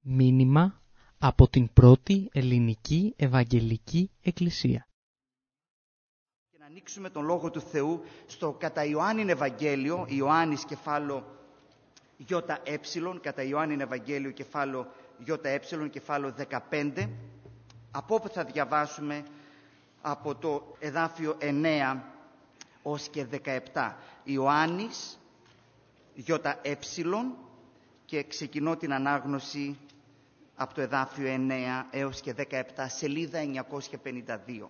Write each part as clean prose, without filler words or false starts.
Μήνυμα από την πρώτη ελληνική Ευαγγελική Εκκλησία. Και να ανοίξουμε τον Λόγο του Θεού στο κατά Ιωάννην Ευαγγέλιο, Ιωάννης κεφάλαιο ΙΕ, κατά Ιωάννην Ευαγγέλιο κεφάλαιο ΙΕ, κεφάλαιο 15, από όπου θα διαβάσουμε από το εδάφιο 9 ως και 17. Ιωάννης ΙΕ και ξεκινώ την ανάγνωση από το εδάφιο 9 έως και 17, σελίδα 952.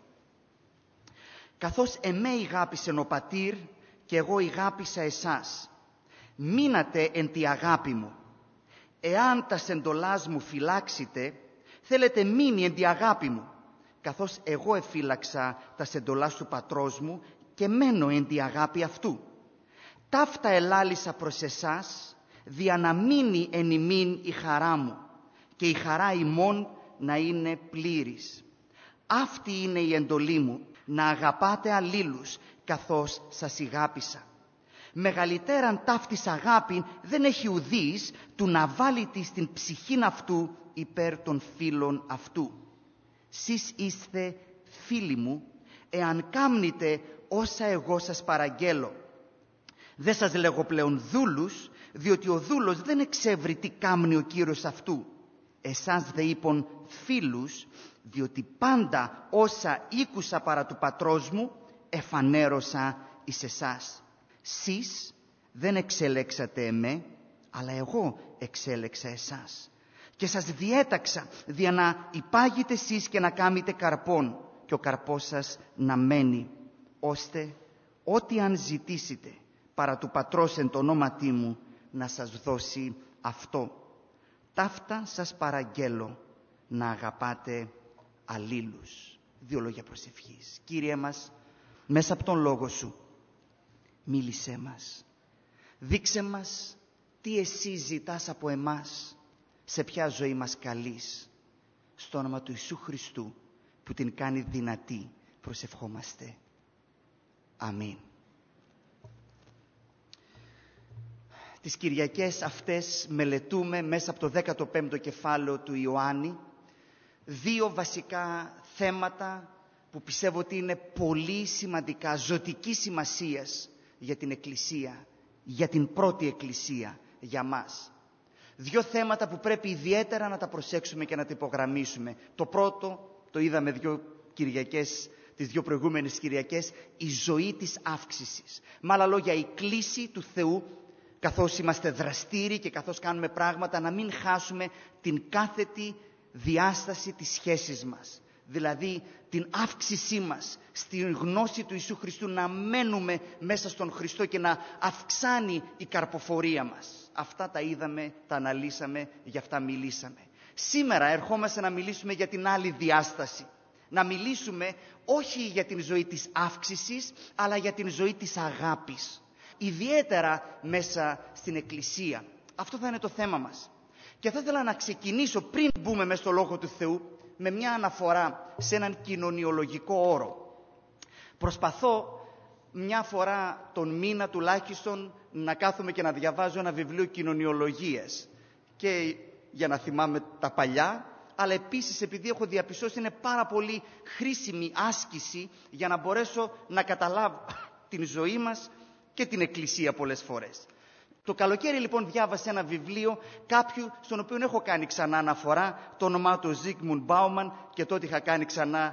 «Καθώς εμέ ηγάπησεν ο Πατήρ και εγώ ηγάπησα εσάς, μείνατε εν τη αγάπη μου. Εάν τα εντολάς μου φυλάξετε, θέλετε μείνει εν τη αγάπη μου, καθώς εγώ εφύλαξα τα εντολάς του Πατρός μου και μένω εν τη αγάπη αυτού. Ταύτα ελάλησα προς εσάς, δια να μείνει εν ημίν η χαρά μου και η χαρά ημών να είναι πλήρης. Αυτή είναι η εντολή μου, να αγαπάτε αλλήλους καθώς σας ηγάπησα. Μεγαλύτεραν ταύτης αγάπη δεν έχει ουδής του να βάλει τη στην ψυχήν αυτού υπέρ των φίλων αυτού. Σεις είστε φίλοι μου, εάν κάμνετε όσα εγώ σας παραγγέλω. Δεν σας λέγω πλέον δούλους, διότι ο δούλος δεν εξεύρει τι κάμνει ο Κύριος αυτού. Εσάς δε είπων φίλους, διότι πάντα όσα ήκουσα παρά του Πατρός μου, εφανέρωσα εις εσάς. Σεις δεν εξέλεξατε εμέ, αλλά εγώ εξέλεξα εσάς. Και σας διέταξα δια να υπάγετε εσείς και να κάμετε καρπόν, και ο καρπός σας να μένει, ώστε ό,τι αν ζητήσετε παρά του Πατρός εν το ονόματί μου, να σας δώσει αυτό. Ταύτα σας παραγγέλω, να αγαπάτε αλλήλους». Δύο λόγια προσευχής. Κύριε μας, μέσα από τον Λόγο Σου, μίλησέ μας. Δείξε μας τι Εσύ ζητάς από εμάς, σε ποια ζωή μας καλείς. Στο όνομα του Ιησού Χριστού, που την κάνει δυνατή, προσευχόμαστε. Αμήν. Τις Κυριακές αυτές μελετούμε μέσα από το 15ο κεφάλαιο του Ιωάννη δύο βασικά θέματα που πιστεύω ότι είναι πολύ σημαντικά, ζωτικής σημασίας για την Εκκλησία, για την πρώτη Εκκλησία, για μας. Δύο θέματα που πρέπει ιδιαίτερα να τα προσέξουμε και να τα υπογραμμίσουμε. Το πρώτο, το είδαμε τις δύο προηγούμενες Κυριακές, η ζωή της αύξησης. Με άλλα λόγια, η κλίση του Θεού, καθώς είμαστε δραστήριοι και καθώς κάνουμε πράγματα, να μην χάσουμε την κάθετη διάσταση της σχέσης μας. Δηλαδή την αύξησή μας στην γνώση του Ιησού Χριστού, να μένουμε μέσα στον Χριστό και να αυξάνει η καρποφορία μας. Αυτά τα είδαμε, τα αναλύσαμε, γι' αυτά μιλήσαμε. Σήμερα ερχόμαστε να μιλήσουμε για την άλλη διάσταση. Να μιλήσουμε όχι για την ζωή της αύξησης, αλλά για την ζωή της αγάπης. Ιδιαίτερα μέσα στην Εκκλησία. Αυτό θα είναι το θέμα μας. Και θα ήθελα να ξεκινήσω, πριν μπούμε μέσα στο Λόγο του Θεού, με μια αναφορά σε έναν κοινωνιολογικό όρο. Προσπαθώ μια φορά τον μήνα τουλάχιστον να κάθομαι και να διαβάζω ένα βιβλίο κοινωνιολογίας. Και για να θυμάμαι τα παλιά, αλλά επίσης επειδή έχω διαπιστώσει είναι πάρα πολύ χρήσιμη άσκηση για να μπορέσω να καταλάβω την ζωή μας και την Εκκλησία πολλές φορές. Το καλοκαίρι λοιπόν διάβασα ένα βιβλίο κάποιου στον οποίο έχω κάνει ξανά αναφορά, το όνομά του Ζίγμουντ Μπάουμαν, και τότε είχα κάνει ξανά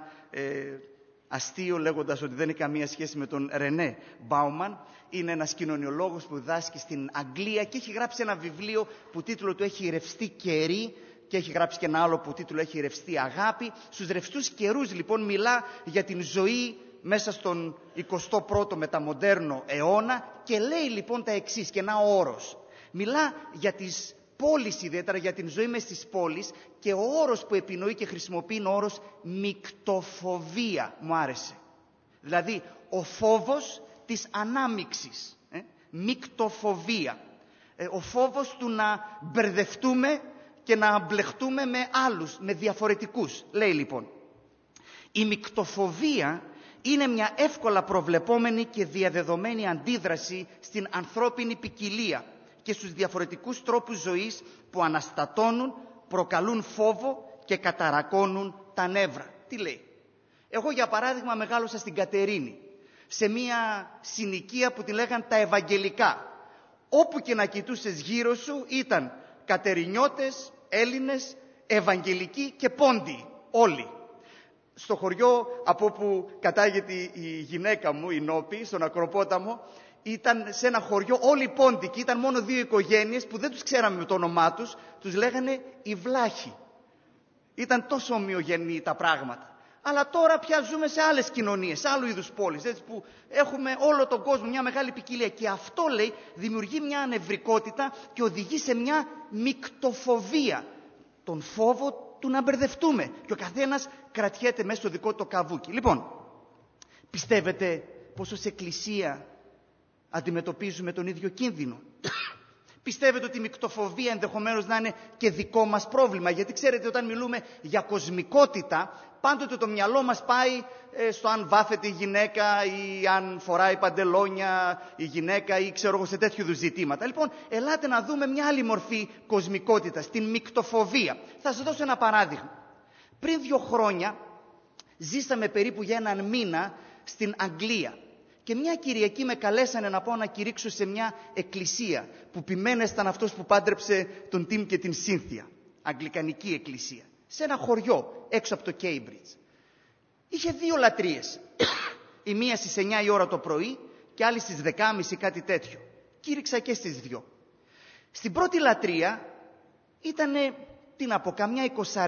αστείο λέγοντας ότι δεν έχει καμία σχέση με τον Ρενέ Μπάουμαν. Είναι ένας κοινωνιολόγος που διδάσκει στην Αγγλία και έχει γράψει ένα βιβλίο που τίτλο του έχει «Ρευστή καιρή», και έχει γράψει και ένα άλλο που τίτλο έχει «Ρευστή αγάπη». Στους ρευστούς καιρούς λοιπόν μιλά για την ζωή μέσα στον 21ο μεταμοντέρνο αιώνα και λέει λοιπόν τα εξής, και ένα όρος. Μιλά για τις πόλεις, ιδιαίτερα για την ζωή μες στις πόλεις, και ο όρος που επινοεί και χρησιμοποιεί είναι ο όρος μικτοφοβία. Μου άρεσε. Δηλαδή ο φόβος της ανάμιξης. Μικτοφοβία. Ο φόβος του να μπερδευτούμε και να μπλεχτούμε με άλλους, με διαφορετικούς. Λέει λοιπόν, η μικτοφοβία είναι μια εύκολα προβλεπόμενη και διαδεδομένη αντίδραση στην ανθρώπινη ποικιλία και στους διαφορετικούς τρόπους ζωής που αναστατώνουν, προκαλούν φόβο και καταρακώνουν τα νεύρα. Τι λέει? Εγώ για παράδειγμα μεγάλωσα στην Κατερίνη, σε μια συνοικία που τη λέγαν τα Ευαγγελικά. Όπου και να κοιτούσες γύρω σου ήταν Κατερινιώτες, Έλληνες, Ευαγγελικοί και Πόντιοι, όλοι. Στο χωριό από όπου κατάγεται η γυναίκα μου, η Νόπη, στον Ακροπόταμο, ήταν σε ένα χωριό όλοι Πόντιοι και ήταν μόνο 2 οικογένειες που δεν τους ξέραμε με το όνομά τους, τους λέγανε οι Βλάχοι. Ήταν τόσο ομοιογενή τα πράγματα. Αλλά τώρα πια ζούμε σε άλλες κοινωνίες, σε άλλου είδους πόλεις, έτσι, που έχουμε όλο τον κόσμο, μια μεγάλη ποικιλία. Και αυτό, λέει, δημιουργεί μια ανευρικότητα και οδηγεί σε μια μικτοφοβία. Τον φόβο του να μπερδευτούμε. Και ο καθένας κρατιέται μέσα στο δικό του καβούκι. Λοιπόν, πιστεύετε πως ως Εκκλησία αντιμετωπίζουμε τον ίδιο κίνδυνο? Πιστεύετε ότι η μικτοφοβία ενδεχομένως να είναι και δικό μας πρόβλημα? Γιατί ξέρετε, όταν μιλούμε για κοσμικότητα, πάντοτε το μυαλό μας πάει στο αν βάφεται η γυναίκα ή αν φοράει παντελόνια η γυναίκα ή ξέρω εγώ σε τέτοιου είδους ζητήματα. Λοιπόν, ελάτε να δούμε μια άλλη μορφή κοσμικότητας, την μικτοφοβία. Θα σας δώσω ένα παράδειγμα. Πριν 2 χρόνια ζήσαμε περίπου για 1 μήνα στην Αγγλία. Και μια Κυριακή με καλέσανε να πάω να κηρύξω σε μια εκκλησία που ποιμένες ήταν αυτός που πάντρεψε τον Τιμ και την Σύνθια. Αγγλικανική εκκλησία. Σε ένα χωριό έξω από το Cambridge. Είχε 2 λατρείες. Η μία στις 9 η ώρα το πρωί και άλλη στις 10.30 κάτι τέτοιο. Κήρυξα και στις 2. Στην πρώτη λατρεία ήτανε, τι να πω, καμιά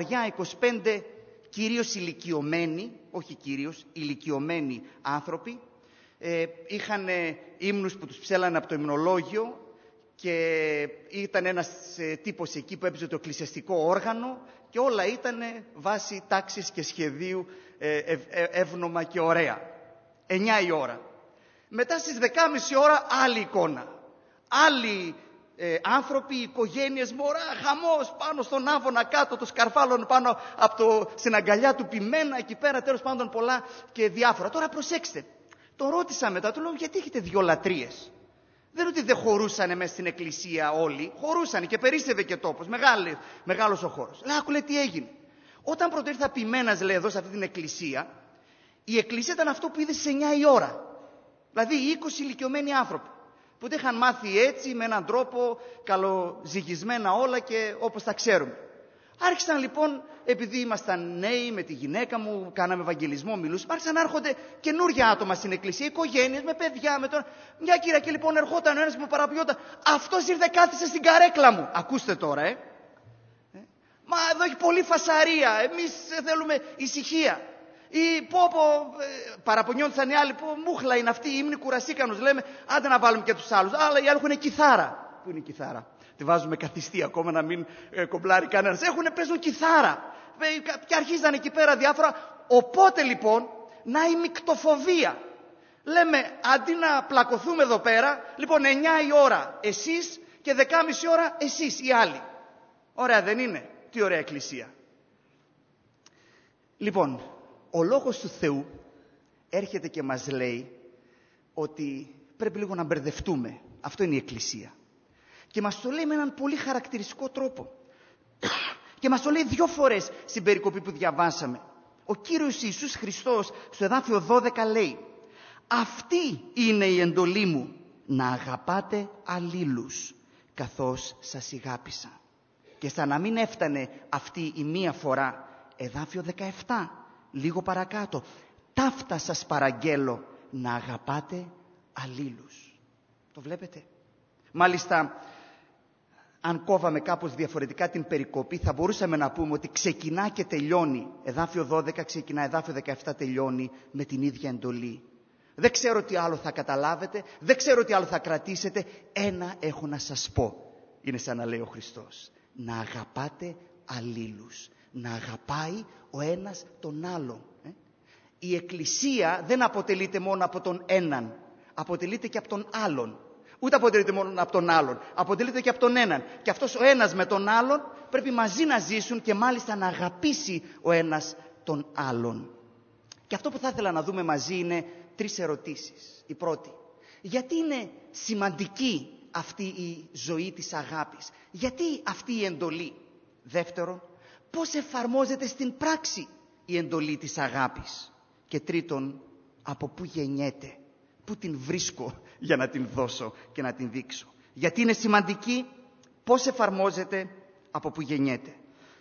20-25 κυρίως ηλικιωμένοι, όχι κυρίως, ηλικιωμένοι άνθρωποι. Είχαν ύμνους που τους ψέλανε από το υμνολόγιο και ήταν ένας τύπος εκεί που έπαιζε το εκκλησιαστικό όργανο και όλα ήταν βάσει τάξης και σχεδίου εύνομα και ωραία. 9 η ώρα. Μετά στις 10.30 ώρα άλλη εικόνα. Άλλοι άνθρωποι, οικογένειες, μωρά, χαμός πάνω στον άβονα κάτω, το σκαρφάλων πάνω από στην αγκαλιά του πιμένα, εκεί πέρα τέλος πάντων πολλά και διάφορα. Τώρα προσέξτε. Το ρώτησα μετά, του λέω γιατί έχετε 2 λατρείες? Δεν είναι ότι δεν χωρούσανε μέσα στην εκκλησία όλοι, χωρούσανε και περίσσευε και τόπος, μεγάλος ο χώρος. Λέει, τι έγινε? Όταν πρώτο ήρθα ποιμένας, λέει, εδώ σε αυτή την εκκλησία, η εκκλησία ήταν αυτό που είδε στις 9 η ώρα. Δηλαδή 20 ηλικιωμένοι άνθρωποι, που δεν είχαν μάθει έτσι, με έναν τρόπο καλοζυγισμένα όλα και όπως τα ξέρουμε. Άρχισαν λοιπόν, επειδή ήμασταν νέοι με τη γυναίκα μου, κάναμε ευαγγελισμό, μιλούσαμε, άρχισαν να έρχονται καινούργια άτομα στην εκκλησία, οικογένειες με παιδιά, με τον... Μια Κυριακή λοιπόν ερχόταν ο ένας που παραποιόταν, αυτός ήρθε κάθισε στην καρέκλα μου. Ακούστε τώρα, Μα εδώ έχει πολύ φασαρία, εμείς θέλουμε ησυχία. Ή παραπονιόντουσαν οι άλλοι, μούχλα είναι αυτή, οι ύμνοι κουρασίκανους, λέμε, άντε να βάλουμε και τους άλλους. Αλλά οι άλλοι έχουν κιθάρα. Πού είναι η κιθάρα? Τη βάζουμε καθιστή ακόμα να μην κομπλάρει κανένας. Παίζουν κιθάρα. Και αρχίζαν εκεί πέρα διάφορα. Οπότε λοιπόν, να η μικτοφοβία. Λέμε, αντί να πλακωθούμε εδώ πέρα, λοιπόν 9 η ώρα εσείς και 10.30 ώρα εσείς οι άλλοι. Ωραία δεν είναι? Τι ωραία εκκλησία. Λοιπόν, ο Λόγος του Θεού έρχεται και μας λέει ότι πρέπει λίγο να μπερδευτούμε. Αυτό είναι η εκκλησία. Και μας το λέει με έναν πολύ χαρακτηριστικό τρόπο. Και μας το λέει 2 φορές στην περικοπή που διαβάσαμε. Ο Κύριος Ιησούς Χριστός στο εδάφιο 12 λέει, αυτή είναι η εντολή μου, να αγαπάτε αλλήλους καθώς σας αγάπησα. Και σαν να μην έφτανε αυτή η μία φορά, εδάφιο 17, λίγο παρακάτω, ταύτα σας παραγγέλω, να αγαπάτε αλλήλους. Το βλέπετε? Μάλιστα, αν κόβαμε κάπως διαφορετικά την περικοπή, θα μπορούσαμε να πούμε ότι ξεκινά και τελειώνει, εδάφιο 12 ξεκινά, εδάφιο 17 τελειώνει με την ίδια εντολή. Δεν ξέρω τι άλλο θα καταλάβετε, δεν ξέρω τι άλλο θα κρατήσετε, ένα έχω να σας πω. Είναι σαν να λέει ο Χριστός, να αγαπάτε αλλήλους, να αγαπάει ο ένας τον άλλον. Η Εκκλησία δεν αποτελείται μόνο από τον έναν, αποτελείται και από τον άλλον. Ούτε αποτελείται μόνο από τον άλλον, αποτελείται και από τον έναν. Και αυτός ο ένας με τον άλλον πρέπει μαζί να ζήσουν και μάλιστα να αγαπήσει ο ένας τον άλλον. Και αυτό που θα ήθελα να δούμε μαζί είναι 3 ερωτήσεις. Η πρώτη, γιατί είναι σημαντική αυτή η ζωή της αγάπης? Γιατί αυτή η εντολή? Δεύτερον, πώς εφαρμόζεται στην πράξη η εντολή της αγάπης. Και τρίτον, από πού γεννιέται, πού την βρίσκω για να την δώσω και να την δείξω. Γιατί είναι σημαντική, πώς εφαρμόζεται, από πού γεννιέται.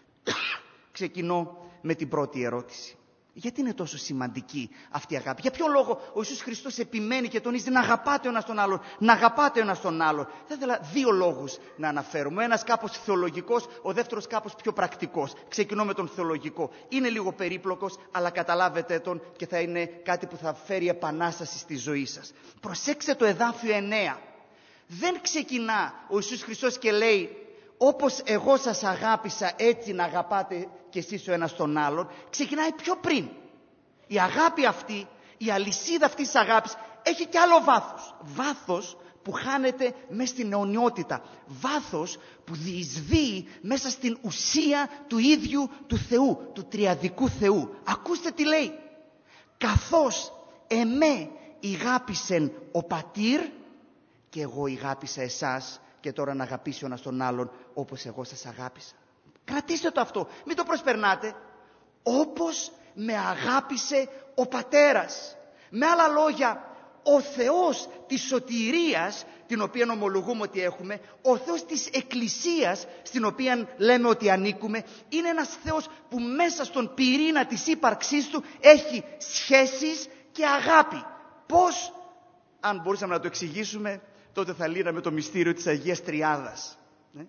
Ξεκινώ με την πρώτη ερώτηση. Γιατί είναι τόσο σημαντική αυτή η αγάπη? Για ποιο λόγο ο Ιησούς Χριστός επιμένει και τονίζει να αγαπάτε ο ένας τον άλλον, να αγαπάτε ο ένας τον άλλον? Θα ήθελα δύο λόγους να αναφέρουμε. Ο ένας κάπως θεολογικός, ο δεύτερος κάπως πιο πρακτικός. Ξεκινώ με τον θεολογικό. Είναι λίγο περίπλοκος, αλλά καταλάβετε τον και θα είναι κάτι που θα φέρει επανάσταση στη ζωή σας. Προσέξτε το εδάφιο 9. Δεν ξεκινά ο Ιησούς Χριστός και λέει, όπως εγώ σας αγάπησα, έτσι να αγαπάτε κι εσείς ο ένας τον άλλον. Ξεκινάει πιο πριν. Η αγάπη αυτή, η αλυσίδα αυτής της αγάπης έχει κι άλλο βάθος. Βάθος που χάνεται μέσα στην αιωνιότητα. Βάθος που διεισδύει μέσα στην ουσία του ίδιου του Θεού, του τριαδικού Θεού. Ακούστε τι λέει. Καθώς εμέ ηγάπησεν ο πατήρ, και εγώ ηγάπησα εσάς, και τώρα να αγαπήσει ο ένας τον άλλον όπως εγώ σας αγάπησα. Κρατήστε το αυτό, μην το προσπερνάτε. Όπως με αγάπησε ο Πατέρας. Με άλλα λόγια, ο Θεός της σωτηρίας, την οποία ομολογούμε ότι έχουμε, ο Θεός της Εκκλησίας, στην οποία λέμε ότι ανήκουμε, είναι ένας Θεός που μέσα στον πυρήνα της ύπαρξής του έχει σχέσεις και αγάπη. Πώς, αν μπορούσαμε να το εξηγήσουμε, τότε θα λύναμε το μυστήριο της Αγίας Τριάδας.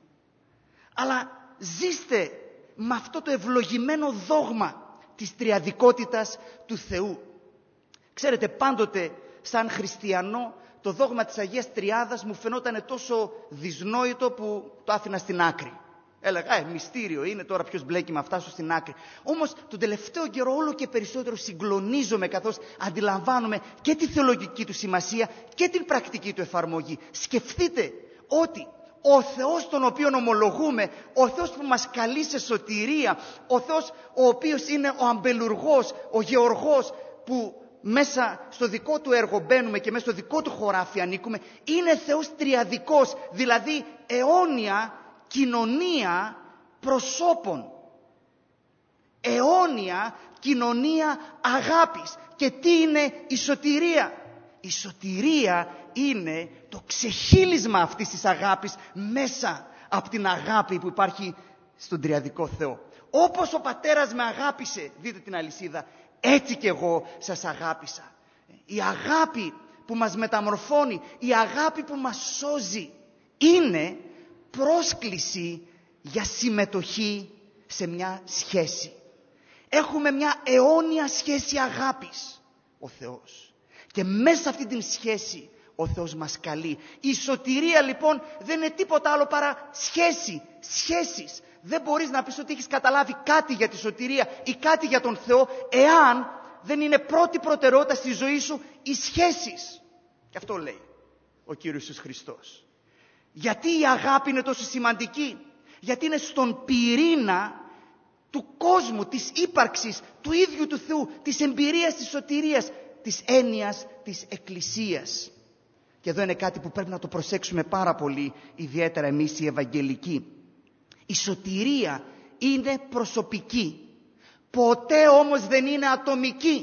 Αλλά ζήστε με αυτό το ευλογημένο δόγμα της τριαδικότητας του Θεού. Ξέρετε, πάντοτε σαν χριστιανό το δόγμα της Αγίας Τριάδας μου φαινόταν τόσο δυσνόητο που το άφηνα στην άκρη. Έλεγα, μυστήριο είναι, τώρα ποιος μπλέκει με αυτά, σου στην άκρη. Όμως τον τελευταίο καιρό όλο και περισσότερο συγκλονίζομαι καθώς αντιλαμβάνομαι και τη θεολογική του σημασία και την πρακτική του εφαρμογή. Σκεφτείτε ότι ο Θεός τον οποίον ομολογούμε, ο Θεός που μας καλεί σε σωτηρία, ο Θεός ο οποίος είναι ο αμπελουργός, ο γεωργός που μέσα στο δικό του έργο μπαίνουμε και μέσα στο δικό του χωράφι ανήκουμε, είναι Θεός τριαδικός, δηλαδή αιώνια κοινωνία προσώπων. Αιώνια κοινωνία αγάπης. Και τι είναι η σωτηρία? Η σωτηρία είναι το ξεχύλισμα αυτής της αγάπης μέσα από την αγάπη που υπάρχει στον τριαδικό Θεό. Όπως ο Πατέρας με αγάπησε, δείτε την αλυσίδα, έτσι κι εγώ σας αγάπησα. Η αγάπη που μας μεταμορφώνει, η αγάπη που μας σώζει, είναι πρόσκληση για συμμετοχή σε μια σχέση. Έχουμε μια αιώνια σχέση αγάπης, ο Θεός. Και μέσα σε αυτή την σχέση ο Θεός μας καλεί. Η σωτηρία λοιπόν δεν είναι τίποτα άλλο παρά σχέση, σχέσεις. Δεν μπορείς να πεις ότι έχεις καταλάβει κάτι για τη σωτηρία ή κάτι για τον Θεό, εάν δεν είναι πρώτη προτεραιότητα στη ζωή σου οι σχέσεις. Και αυτό λέει ο Κύριος Ιησούς Χριστός. Γιατί η αγάπη είναι τόσο σημαντική? Γιατί είναι στον πυρήνα του κόσμου, της ύπαρξης, του ίδιου του Θεού, της εμπειρίας της σωτηρίας, της έννοιας της Εκκλησίας. Και εδώ είναι κάτι που πρέπει να το προσέξουμε πάρα πολύ, ιδιαίτερα εμείς οι Ευαγγελικοί. Η σωτηρία είναι προσωπική. Ποτέ όμως δεν είναι ατομική.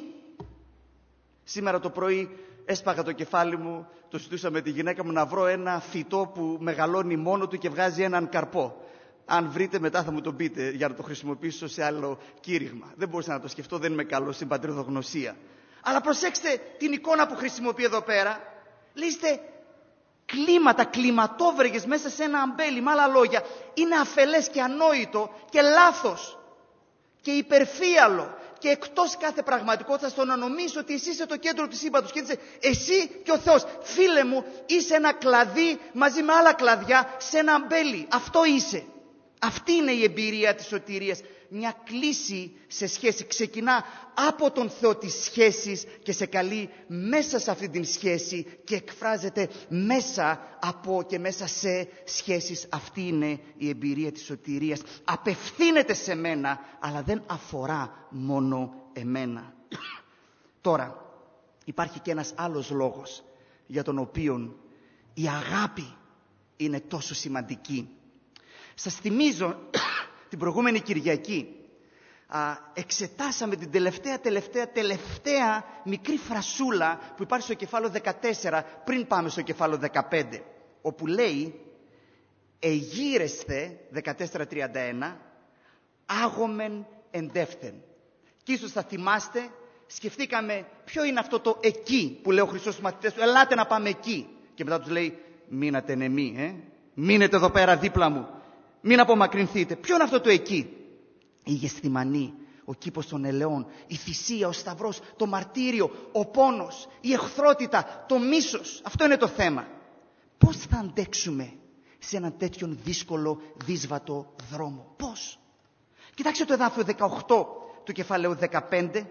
Σήμερα το πρωί έσπαγα το κεφάλι μου, το συζητούσα με τη γυναίκα μου, να βρω ένα φυτό που μεγαλώνει μόνο του και βγάζει έναν καρπό. Αν βρείτε μετά θα μου το πείτε για να το χρησιμοποιήσω σε άλλο κήρυγμα. Δεν μπορούσα να το σκεφτώ, δεν είμαι καλός στην πατριδογνωσία. Αλλά προσέξτε την εικόνα που χρησιμοποιεί εδώ πέρα. Λύστε κλίματα, κλιματόβρεγες μέσα σε ένα αμπέλι. Με άλλα λόγια, είναι αφελές και ανόητο και λάθος και υπερφύαλο και εκτός κάθε πραγματικότητας το να νομίζεις ότι εσύ είσαι το κέντρο της ύπατος και είσαι εσύ και ο Θεός. Φίλε μου, είσαι ένα κλαδί μαζί με άλλα κλαδιά σε ένα αμπέλι. Αυτό είσαι. Αυτή είναι η εμπειρία της σωτηρίας. Μια κλίση σε σχέση ξεκινά από τον Θεό της σχέσης και σε καλεί μέσα σε αυτή την σχέση και εκφράζεται μέσα από και μέσα σε σχέσεις. Αυτή είναι η εμπειρία της σωτηρίας. Απευθύνεται σε μένα, αλλά δεν αφορά μόνο εμένα. Τώρα, υπάρχει και ένας άλλος λόγος για τον οποίο η αγάπη είναι τόσο σημαντική. Σας θυμίζω Την προηγούμενη Κυριακή εξετάσαμε την τελευταία μικρή φρασούλα που υπάρχει στο κεφάλαιο 14 πριν πάμε στο κεφάλαιο 15, όπου λέει «Εγείρεσθε», 14:31, «άγομεν εντεύθεν». Και ίσως θα θυμάστε, σκεφτήκαμε ποιο είναι αυτό το εκεί που λέει ο Χριστός στους μαθητές του, «Ελάτε να πάμε εκεί». Και μετά τους λέει «Μείνατε νεμοί, μείνετε εδώ πέρα δίπλα μου, μην απομακρυνθείτε». Ποιο είναι αυτό το εκεί? Η Γεσθημανή, ο κήπος των ελαιών, η θυσία, ο σταυρός, το μαρτύριο, ο πόνος, η εχθρότητα, το μίσος. Αυτό είναι το θέμα. Πώς θα αντέξουμε σε έναν τέτοιον δύσκολο, δύσβατο δρόμο? Πώς? Κοιτάξτε το εδάφιο 18 του κεφαλαίου 15.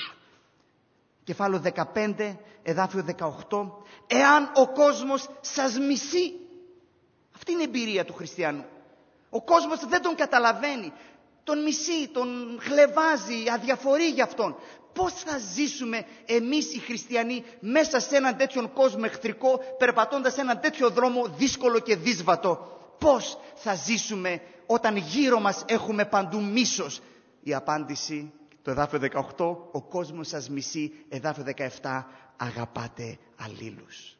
Κεφάλαιο 15, εδάφιο 18. «Εάν ο κόσμος σας μισεί». Αυτή είναι η εμπειρία του χριστιανού. Ο κόσμος δεν τον καταλαβαίνει. Τον μισεί, τον χλευάζει, αδιαφορεί για αυτόν. Πώς θα ζήσουμε εμείς οι χριστιανοί μέσα σε έναν τέτοιον κόσμο εχθρικό, περπατώντας σε έναν τέτοιο δρόμο δύσκολο και δύσβατο? Πώς θα ζήσουμε όταν γύρω μας έχουμε παντού μίσος? Η απάντηση, το εδάφιο 18, ο κόσμος σας μισεί. Εδάφιο 17, αγαπάτε αλλήλους.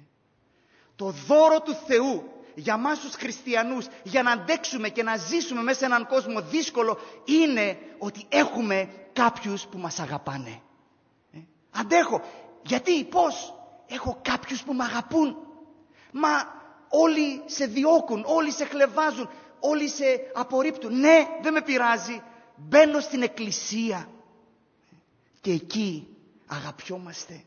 Το δώρο του Θεού για μας τους χριστιανούς, για να αντέξουμε και να ζήσουμε μέσα σε έναν κόσμο δύσκολο, είναι ότι έχουμε κάποιους που μας αγαπάνε. Αντέχω. Γιατί, πώς? Έχω κάποιους που με αγαπούν. Μα όλοι σε διώκουν, όλοι σε χλευάζουν, όλοι σε απορρίπτουν. Ναι, δεν με πειράζει. Μπαίνω στην εκκλησία και εκεί αγαπιόμαστε.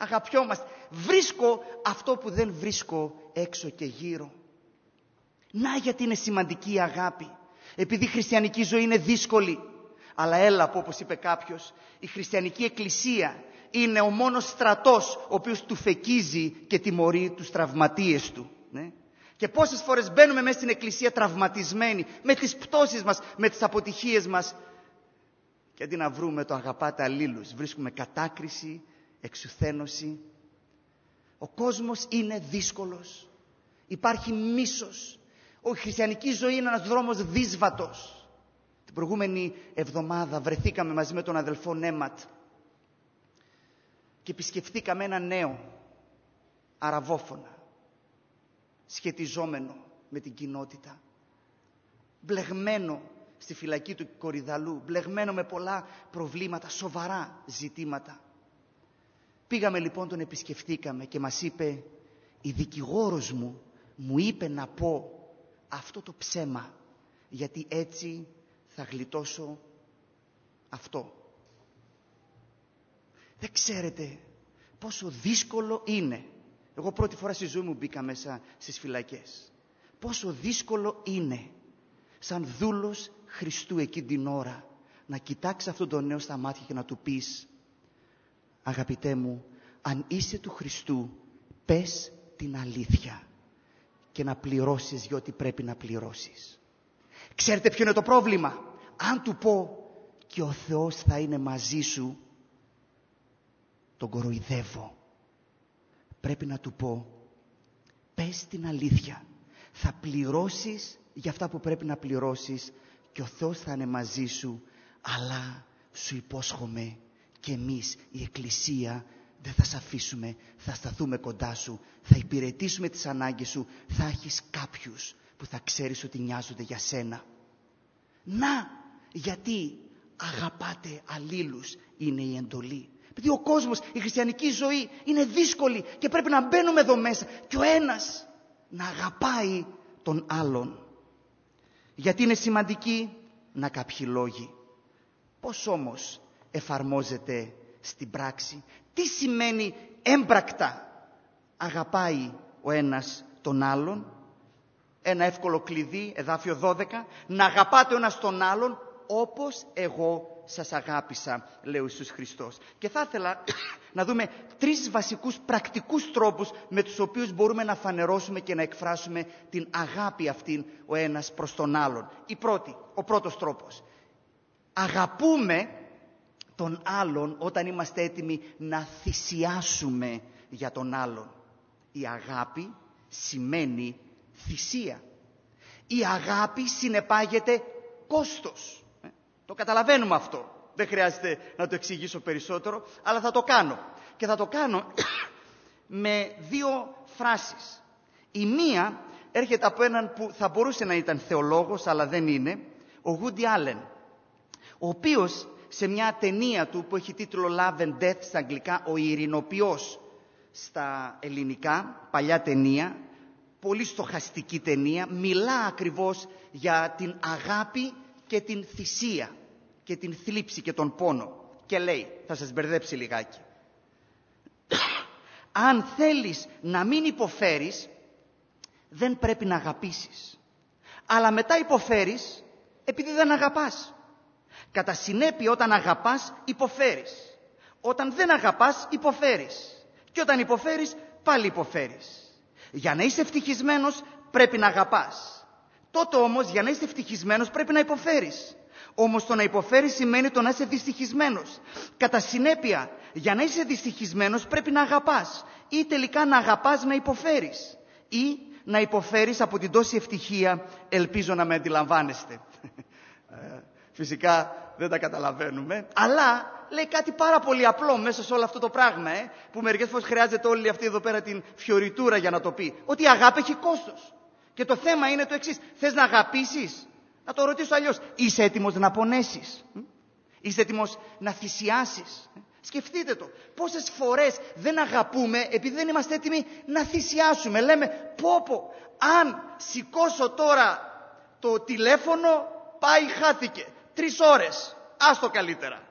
Βρίσκω αυτό που δεν βρίσκω έξω και γύρω. Να γιατί είναι σημαντική η αγάπη. Επειδή η χριστιανική ζωή είναι δύσκολη. Αλλά έλα, που όπως είπε κάποιος, η χριστιανική εκκλησία είναι ο μόνος στρατός ο οποίος του φεκίζει και τιμωρεί τους τραυματίες του. Ναι? Και πόσες φορές μπαίνουμε μέσα στην εκκλησία τραυματισμένοι, με τις πτώσεις μας, με τις αποτυχίες μας. Και αντί να βρούμε το αγαπάτε αλλήλους, βρίσκουμε κατάκριση, εξουθένωση. Ο κόσμος είναι δύσκολος. Υπάρχει μίσος. Η χριστιανική ζωή είναι ένας δρόμος δύσβατος. Την προηγούμενη εβδομάδα βρεθήκαμε μαζί με τον αδελφό Νέματ και επισκεφθήκαμε ένα νέο αραβόφωνα, σχετιζόμενο με την κοινότητα, μπλεγμένο στη φυλακή του Κορυδαλού, μπλεγμένο με πολλά προβλήματα, σοβαρά ζητήματα. Πήγαμε λοιπόν, τον επισκεφθήκαμε και μας είπε, η δικηγόρος μου είπε να πω αυτό το ψέμα, γιατί έτσι θα γλιτώσω αυτό. Δεν ξέρετε πόσο δύσκολο είναι. Εγώ πρώτη φορά στη ζωή μου μπήκα μέσα στις φυλακές. Πόσο δύσκολο είναι σαν δούλος Χριστού εκείνη την ώρα να κοιτάξει αυτόν τον νέο στα μάτια και να του πεις, αγαπητέ μου, αν είσαι του Χριστού, πες την αλήθεια και να πληρώσεις για ό,τι πρέπει να πληρώσεις. Ξέρετε ποιο είναι το πρόβλημα? Αν του πω και ο Θεός θα είναι μαζί σου, τον κοροϊδεύω. Πρέπει να του πω, πες την αλήθεια, θα πληρώσεις για αυτά που πρέπει να πληρώσεις και ο Θεός θα είναι μαζί σου, αλλά σου υπόσχομαι και εμείς η Εκκλησία δεν θα σε αφήσουμε, θα σταθούμε κοντά σου, θα υπηρετήσουμε τις ανάγκες σου, θα έχεις κάποιους που θα ξέρεις ότι νοιάζονται για σένα. Να, γιατί αγαπάτε αλλήλους είναι η εντολή. Επειδή ο κόσμος, η χριστιανική ζωή είναι δύσκολη και πρέπει να μπαίνουμε εδώ μέσα και ο ένας να αγαπάει τον άλλον. Γιατί είναι σημαντική? Να κάποιοι λόγοι. Πώς όμως εφαρμόζεται στην πράξη? Τι σημαίνει έμπρακτα αγαπάει ο ένας τον άλλον? Ένα εύκολο κλειδί, εδάφιο 12, να αγαπάτε ο ένας τον άλλον όπως εγώ σας αγάπησα, λέει ο Ιησούς Χριστός. Και θα ήθελα να δούμε 3 βασικούς πρακτικούς τρόπους με τους οποίους μπορούμε να φανερώσουμε και να εκφράσουμε την αγάπη αυτήν ο ένας προς τον άλλον. Ο πρώτος τρόπος. Αγαπούμε τον άλλον όταν είμαστε έτοιμοι να θυσιάσουμε για τον άλλον. Η αγάπη σημαίνει θυσία. Η αγάπη συνεπάγεται κόστος. Το καταλαβαίνουμε αυτό. Δεν χρειάζεται να το εξηγήσω περισσότερο, αλλά θα το κάνω. Και θα το κάνω με δύο φράσεις. Η μία έρχεται από έναν που θα μπορούσε να ήταν θεολόγος, αλλά δεν είναι, ο Woody Allen, ο οποίος σε μια ταινία του που έχει τίτλο Love and Death στα αγγλικά, ο ειρηνοποιός στα ελληνικά, παλιά ταινία, πολύ στοχαστική ταινία, μιλά ακριβώς για την αγάπη και την θυσία και την θλίψη και τον πόνο. Και λέει, θα σας μπερδέψει λιγάκι, αν θέλεις να μην υποφέρεις, δεν πρέπει να αγαπήσεις. Αλλά μετά υποφέρεις επειδή δεν αγαπάς. Κατά συνέπεια, όταν αγαπάς, υποφέρεις. Όταν δεν αγαπάς, υποφέρεις. Και όταν υποφέρεις, πάλι υποφέρεις. Για να είσαι ευτυχισμένος, πρέπει να αγαπάς. Τότε όμως, για να είσαι ευτυχισμένος, πρέπει να υποφέρεις. Όμως το να υποφέρεις σημαίνει το να είσαι δυστυχισμένος. Κατά συνέπεια, για να είσαι δυστυχισμένος, πρέπει να αγαπάς. Ή τελικά να αγαπάς να υποφέρεις. Ή να υποφέρεις από την τόση ευτυχία, ελπίζω να με αντιλαμβάνεστε. Φυσικά δεν τα καταλαβαίνουμε, αλλά λέει κάτι πάρα πολύ απλό μέσα σε όλο αυτό το πράγμα, που μερικές φορές χρειάζεται όλη αυτή εδώ πέρα την φιωριτούρα για να το πει. Ότι η αγάπη έχει κόστος. Και το θέμα είναι το εξής. Θες να αγαπήσεις? Να το ρωτήσω αλλιώς. Είσαι έτοιμος να πονέσεις? Είσαι έτοιμος να θυσιάσεις? Σκεφτείτε το. Πόσες φορές δεν αγαπούμε επειδή δεν είμαστε έτοιμοι να θυσιάσουμε. Λέμε, πω, αν σηκώσω τώρα το τηλέφωνο, πάει, χάθηκε. 3 ώρες. Άστο καλύτερα.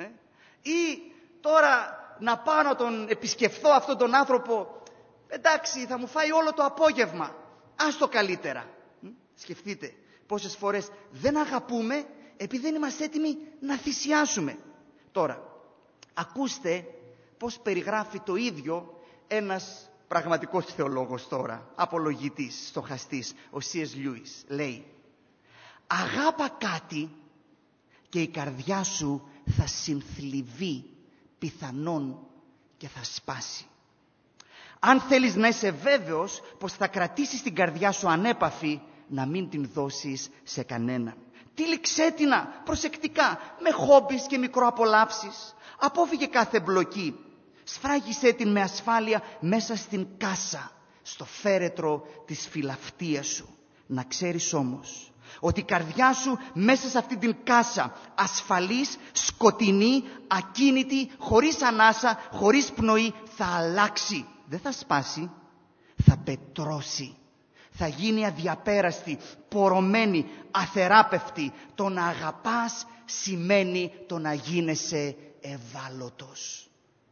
Ή τώρα να πάω να τον επισκεφθώ αυτόν τον άνθρωπο. Εντάξει, θα μου φάει όλο το απόγευμα. Άστο καλύτερα. Σκεφτείτε πόσες φορές δεν αγαπούμε επειδή δεν είμαστε έτοιμοι να θυσιάσουμε. Τώρα, ακούστε πώς περιγράφει το ίδιο ένας πραγματικός θεολόγος τώρα, απολογητής, στοχαστής, ο C.S. Lewis. Λέει, αγάπα κάτι και η καρδιά σου θα συνθλιβεί πιθανόν και θα σπάσει. Αν θέλεις να είσαι βέβαιος πως θα κρατήσεις την καρδιά σου ανέπαφη, να μην την δώσεις σε κανέναν. Τύλιξέ την προσεκτικά, με χόμπις και μικροαπολαύσεις. Απόφυγε κάθε μπλοκή. Σφράγισέ την με ασφάλεια μέσα στην κάσα, στο φέρετρο της φιλαυτίας σου. Να ξέρεις όμως ότι η καρδιά σου μέσα σε αυτή την κάσα, ασφαλής, σκοτεινή, ακίνητη, χωρίς ανάσα, χωρίς πνοή, θα αλλάξει. Δεν θα σπάσει, θα πετρώσει. Θα γίνει αδιαπέραστη, πορωμένη, αθεράπευτη. Το να αγαπάς σημαίνει το να γίνεσαι ευάλωτος.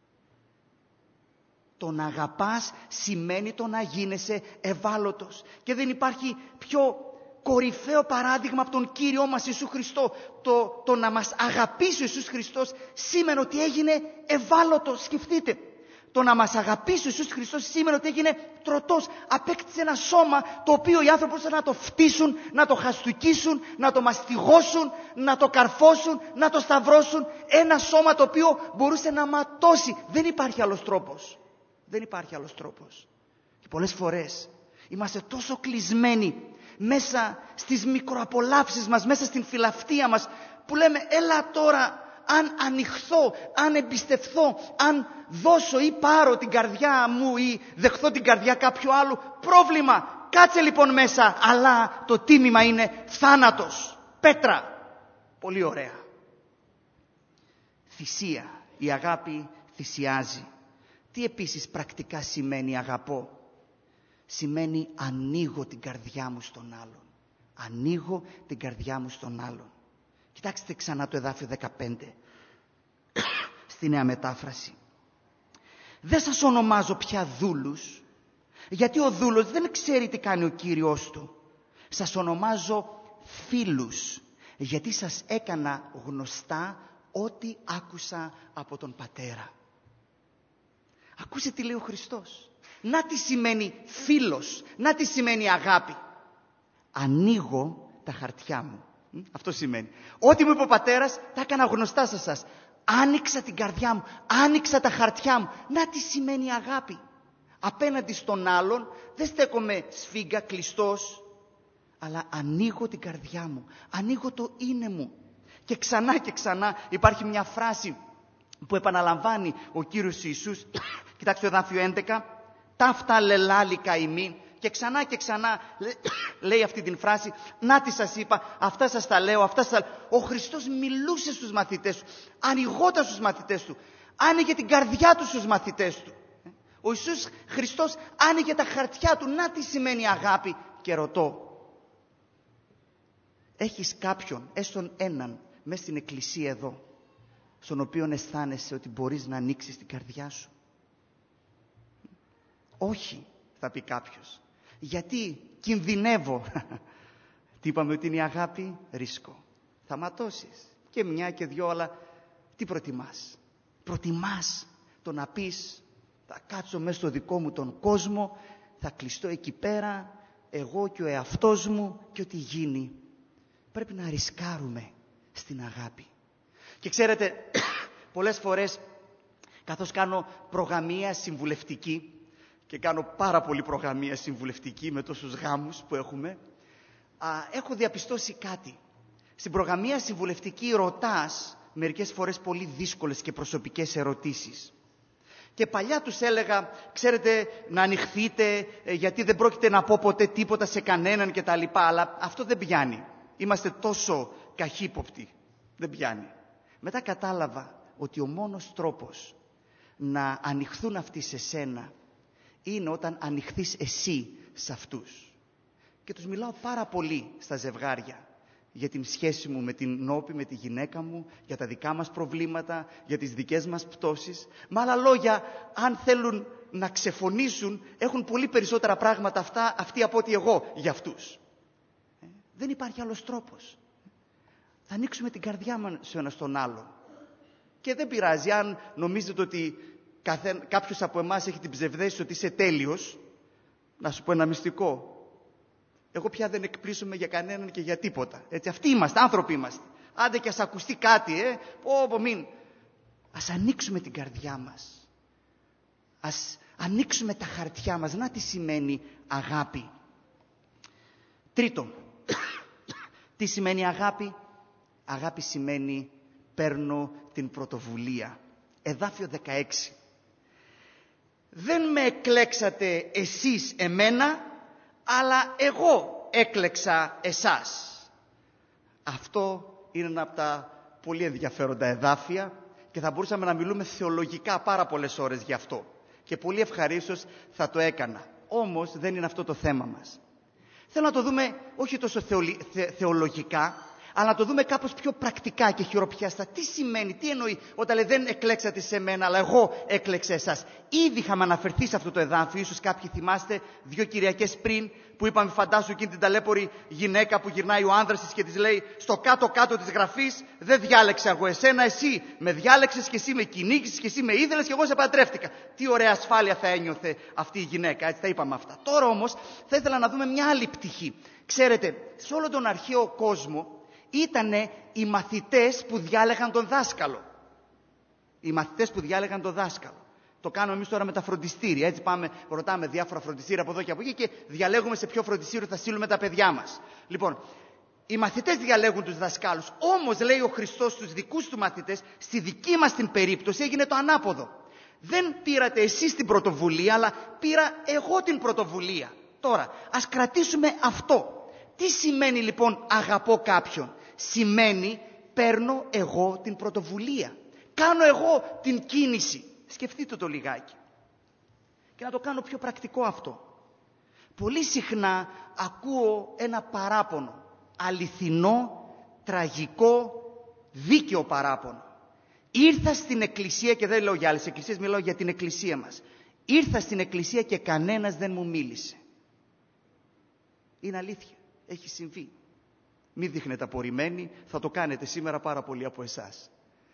Το να αγαπάς σημαίνει το να γίνεσαι ευάλωτος. Και δεν υπάρχει πιο κορυφαίο παράδειγμα από τον Κύριό μας Ιησού Χριστό. Το να μας αγαπήσει ο Ιησούς Χριστός σήμαινε ότι έγινε ευάλωτος. Σκεφτείτε. Το να μας αγαπήσει ο Ιησούς Χριστός σήμαινε ότι έγινε τρωτός. Απέκτησε ένα σώμα το οποίο οι άνθρωποι μπορούσαν να το φτύσουν, να το χαστουκίσουν, να το μαστιγώσουν, να το καρφώσουν, να το σταυρώσουν. Ένα σώμα το οποίο μπορούσε να ματώσει. Δεν υπάρχει άλλος τρόπος. Δεν υπάρχει άλλος τρόπος. Και πολλές φορές είμαστε τόσο κλεισμένοι μέσα στις μικροαπολαύσεις μας, μέσα στην φιλαυτία μας, που λέμε έλα τώρα, αν ανοιχθώ, αν εμπιστευθώ, αν δώσω ή πάρω την καρδιά μου ή δεχθώ την καρδιά κάποιου άλλου, πρόβλημα. Κάτσε λοιπόν μέσα, αλλά το τίμημα είναι θάνατος, πέτρα. Πολύ ωραία. Θυσία. Η αγάπη θυσιάζει. Τι επίσης πρακτικά σημαίνει αγαπώ? Σημαίνει ανοίγω την καρδιά μου στον άλλον. Ανοίγω την καρδιά μου στον άλλον. Κοιτάξτε ξανά το εδάφιο 15, στη Νέα Μετάφραση. Δεν σας ονομάζω πια δούλους, γιατί ο δούλος δεν ξέρει τι κάνει ο Κύριος του. Σας ονομάζω φίλους, γιατί σας έκανα γνωστά ό,τι άκουσα από τον Πατέρα. Ακούσε τι λέει ο Χριστός. Να τι σημαίνει φίλος, να τι σημαίνει αγάπη. Ανοίγω τα χαρτιά μου. Αυτό σημαίνει. Ό,τι μου είπε ο Πατέρας, τα έκανα γνωστά σε εσάς. Άνοιξα την καρδιά μου, άνοιξα τα χαρτιά μου. Να τι σημαίνει αγάπη. Απέναντι στον άλλον δεν στέκομαι σφίγγα, κλειστός. αλλά ανοίγω την καρδιά μου, ανοίγω το είναι μου. Και ξανά και ξανά υπάρχει μια φράση που επαναλαμβάνει ο Κύριος Ιησούς. Κοιτάξτε το εδάφιο 11. «Ταύτα λελάλικα ημί». Και ξανά λέει αυτή την φράση. «Να τι σας είπα, αυτά σας τα λέω, αυτά σας τα λέω». Ο Χριστός μιλούσε στους μαθητές του, ανοιγόταν στους μαθητές του, άνοιγε την καρδιά του στους μαθητές του. Ο Ιησούς Χριστός άνοιγε τα χαρτιά του. Να τι σημαίνει αγάπη. Και ρωτώ, έχεις κάποιον, έστω έναν, μέσα στην εκκλησία εδώ, στον οποίο αισθάνεσαι ότι μπορείς να ανοίξεις την καρδιά σου? Όχι, θα πει κάποιος. Γιατί κινδυνεύω. Τι είπαμε ότι είναι η αγάπη? Ρίσκο. Θα ματώσεις. Και μια και δυο, αλλά τι προτιμάς? Προτιμάς το να πεις, θα κάτσω μέσα στο δικό μου τον κόσμο, θα κλειστώ εκεί πέρα, εγώ και ο εαυτός μου και ό,τι γίνει. Πρέπει να ρισκάρουμε στην αγάπη. Και ξέρετε, πολλές φορές, καθώς κάνω προγαμία συμβουλευτική, και κάνω πάρα πολύ προγαμία συμβουλευτική με τόσους γάμους που έχουμε, έχω διαπιστώσει κάτι. Στην προγαμία συμβουλευτική ρωτάς μερικές φορές πολύ δύσκολες και προσωπικές ερωτήσεις. Και παλιά τους έλεγα, ξέρετε, να ανοιχθείτε, γιατί δεν πρόκειται να πω ποτέ τίποτα σε κανέναν κτλ. Αλλά αυτό δεν πιάνει. Είμαστε τόσο καχύποπτοι. Δεν πιάνει. Μετά κατάλαβα ότι ο μόνος τρόπος να ανοιχθούν αυτοί σε σένα είναι όταν ανοιχθείς εσύ σε αυτούς. Και τους μιλάω πάρα πολύ στα ζευγάρια για την σχέση μου με την Νόπη, με τη γυναίκα μου, για τα δικά μας προβλήματα, για τις δικές μας πτώσεις. Με άλλα λόγια, αν θέλουν να ξεφωνήσουν, έχουν πολύ περισσότερα πράγματα αυτοί από ότι εγώ για αυτούς. Δεν υπάρχει άλλος τρόπος. Θα ανοίξουμε την καρδιά μας ο ένας στον άλλο. Και δεν πειράζει αν νομίζετε ότι κάποιος από εμάς έχει την ψευδαίσθηση ότι είσαι τέλειος. Να σου πω ένα μυστικό. Εγώ πια δεν εκπλήσωμαι για κανέναν και για τίποτα. Έτσι, αυτοί είμαστε, άνθρωποι είμαστε. Άντε και ας ακουστεί κάτι, μην. Ας ανοίξουμε την καρδιά μας. Ας ανοίξουμε τα χαρτιά μας. Να τι σημαίνει αγάπη. Τρίτον, τι σημαίνει αγάπη? Αγάπη σημαίνει παίρνω την πρωτοβουλία. Εδάφιο 16. Δεν με εκλέξατε εσείς εμένα, αλλά εγώ έκλεξα εσάς. Αυτό είναι ένα από τα πολύ ενδιαφέροντα εδάφια και θα μπορούσαμε να μιλούμε θεολογικά πάρα πολλές ώρες γι' αυτό. Και πολύ ευχαρίστως θα το έκανα. Όμως δεν είναι αυτό το θέμα μας. Θέλω να το δούμε όχι τόσο θεολογικά, αλλά να το δούμε κάπως πιο πρακτικά και χειροπιαστά. Τι σημαίνει, τι εννοεί όταν λέει δεν εκλέξατε σε μένα, αλλά εγώ έκλεξα εσάς. Ήδη είχαμε αναφερθεί σε αυτό το εδάφιο, ίσως κάποιοι θυμάστε 2 Κυριακές πριν, που είπαμε φαντάσου εκείνη την ταλέπορη γυναίκα που γυρνάει ο άνδρας της και της λέει στο κάτω-κάτω της γραφής, δεν διάλεξα εγώ εσένα, εσύ με διάλεξες και εσύ με κυνήγησες και εσύ με ήθελες και εγώ σε παντρεύτηκα. Τι ωραία ασφάλεια θα ένιωθε αυτή η γυναίκα, έτσι τα είπαμε αυτά. Τώρα όμως θα ήθελα να δούμε μια άλλη πτυχή. Ξέρετε, σε όλο τον αρχαίο κόσμο ήτανε οι μαθητές που διάλεγαν τον δάσκαλο. Οι μαθητές που διάλεγαν τον δάσκαλο. Το κάνουμε εμείς τώρα με τα φροντιστήρια. Έτσι πάμε, ρωτάμε διάφορα φροντιστήρια από εδώ και από εκεί και διαλέγουμε σε ποιο φροντιστήριο θα στείλουμε τα παιδιά μας. Λοιπόν, οι μαθητές διαλέγουν τους δασκάλους. Όμως, λέει ο Χριστός στους δικούς του μαθητές, στη δική μας την περίπτωση έγινε το ανάποδο. Δεν πήρατε εσείς την πρωτοβουλία, αλλά πήρα εγώ την πρωτοβουλία. Τώρα, ας κρατήσουμε αυτό. Τι σημαίνει λοιπόν αγαπώ κάποιον? Σημαίνει παίρνω εγώ την πρωτοβουλία. Κάνω εγώ την κίνηση. Σκεφτείτε το λιγάκι. Και να το κάνω πιο πρακτικό αυτό. Πολύ συχνά ακούω ένα παράπονο. Αληθινό, τραγικό, δίκαιο παράπονο. Ήρθα στην εκκλησία, και δεν λέω για άλλες εκκλησίες, μιλάω για την εκκλησία μας. Ήρθα στην εκκλησία και κανένας δεν μου μίλησε. Είναι αλήθεια. Έχει συμβεί. Μην δείχνετε απορριμμένοι, θα το κάνετε σήμερα πάρα πολλοί από εσάς.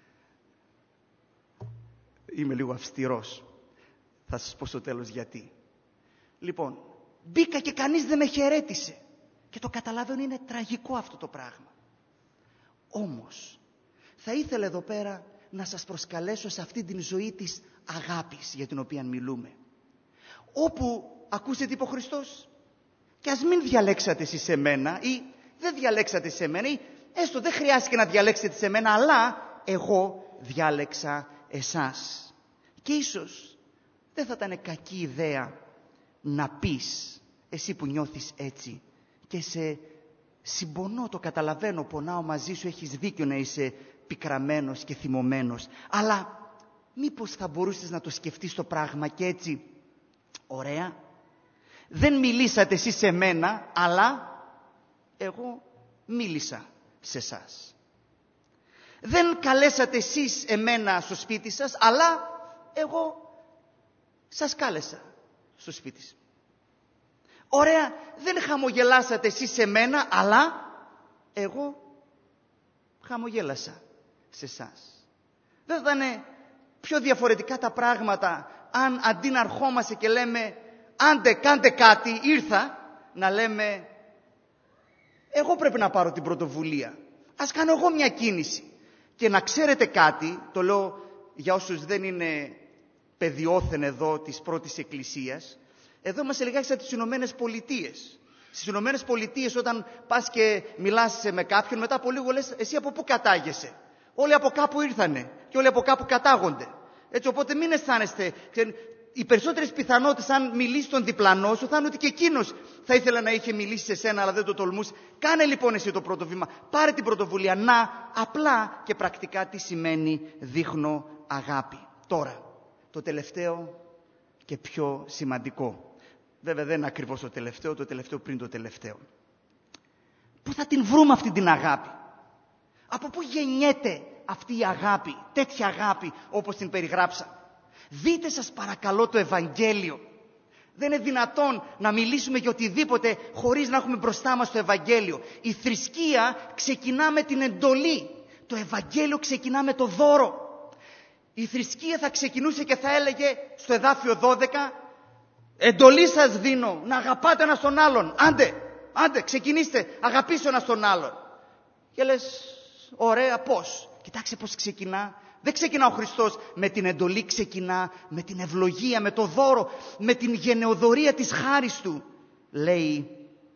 Είμαι λίγο αυστηρός. Θα σας πω στο τέλος γιατί. Λοιπόν, μπήκα και κανείς δεν με χαιρέτησε. Και το καταλαβαίνω, είναι τραγικό αυτό το πράγμα. Όμως, θα ήθελα εδώ πέρα να σας προσκαλέσω σε αυτή την ζωή της αγάπης για την οποία μιλούμε. Όπου, ακούστε τι είπε ο Χριστός, Και ας μην διαλέξατε εσείς εμένα ή δεν διαλέξατε σε μένα ή έστω δεν χρειάστηκε να διαλέξετε σε μένα, αλλά εγώ διάλεξα εσάς. Και ίσως δεν θα ήταν κακή ιδέα να πεις, εσύ που νιώθεις έτσι και σε συμπονώ, το καταλαβαίνω, πονάω μαζί σου, έχεις δίκιο να είσαι πικραμένος και θυμωμένος, αλλά μήπως θα μπορούσες να το σκεφτείς το πράγμα και έτσι, ωραία, δεν μιλήσατε εσείς σε μένα, αλλά εγώ μίλησα σε εσάς. Δεν καλέσατε εσείς εμένα στο σπίτι σας, αλλά εγώ σας κάλεσα στο σπίτι σας. Ωραία, δεν χαμογελάσατε εσείς σε μένα, αλλά εγώ χαμογέλασα σε εσάς. Δεν θα ήταν πιο διαφορετικά τα πράγματα αν αντί να αρχόμαστε και λέμε άντε κάντε κάτι, ήρθα, να λέμε εγώ πρέπει να πάρω την πρωτοβουλία. Ας κάνω εγώ μια κίνηση. Και να ξέρετε κάτι, το λέω για όσους δεν είναι παιδιόθεν εδώ της πρώτης εκκλησίας, εδώ είμαστε λιγάκι σαν τις Ηνωμένες Πολιτείες. Στις Ηνωμένες Πολιτείες όταν πας και μιλάς με κάποιον, μετά από λίγο λες εσύ από πού κατάγεσαι. Όλοι από κάπου ήρθανε και όλοι από κάπου κατάγονται. Έτσι, οπότε μην αισθάνεστε. Οι περισσότερες πιθανότητες, αν μιλήσει στον διπλανό σου, θα είναι ότι και εκείνος θα ήθελε να είχε μιλήσει σε σένα, αλλά δεν το τολμούσε. Κάνε λοιπόν εσύ το πρώτο βήμα. Πάρε την πρωτοβουλία. Να, απλά και πρακτικά τι σημαίνει δείχνω αγάπη. Τώρα, το τελευταίο και πιο σημαντικό. Βέβαια δεν είναι ακριβώς το τελευταίο πριν το τελευταίο. Πού θα την βρούμε αυτή την αγάπη? Από πού γεννιέται αυτή η αγάπη, τέτοια αγάπη όπως την περιγράψα? Δείτε σας παρακαλώ το Ευαγγέλιο. Δεν είναι δυνατόν να μιλήσουμε για οτιδήποτε χωρίς να έχουμε μπροστά μας το Ευαγγέλιο. Η θρησκεία ξεκινά με την εντολή. Το Ευαγγέλιο ξεκινά με το δώρο. Η θρησκεία θα ξεκινούσε και θα έλεγε στο εδάφιο 12, εντολή σας δίνω να αγαπάτε ένας τον άλλον. Άντε, ξεκινήστε, αγαπήσω ένας τον άλλον. Και λες, ωραία, πώς? Κοιτάξτε πώς ξεκινά. Δεν ξεκινά ο Χριστός με την εντολή, ξεκινά με την ευλογία, με το δώρο, με την γενεοδωρία της χάρις Του. Λέει,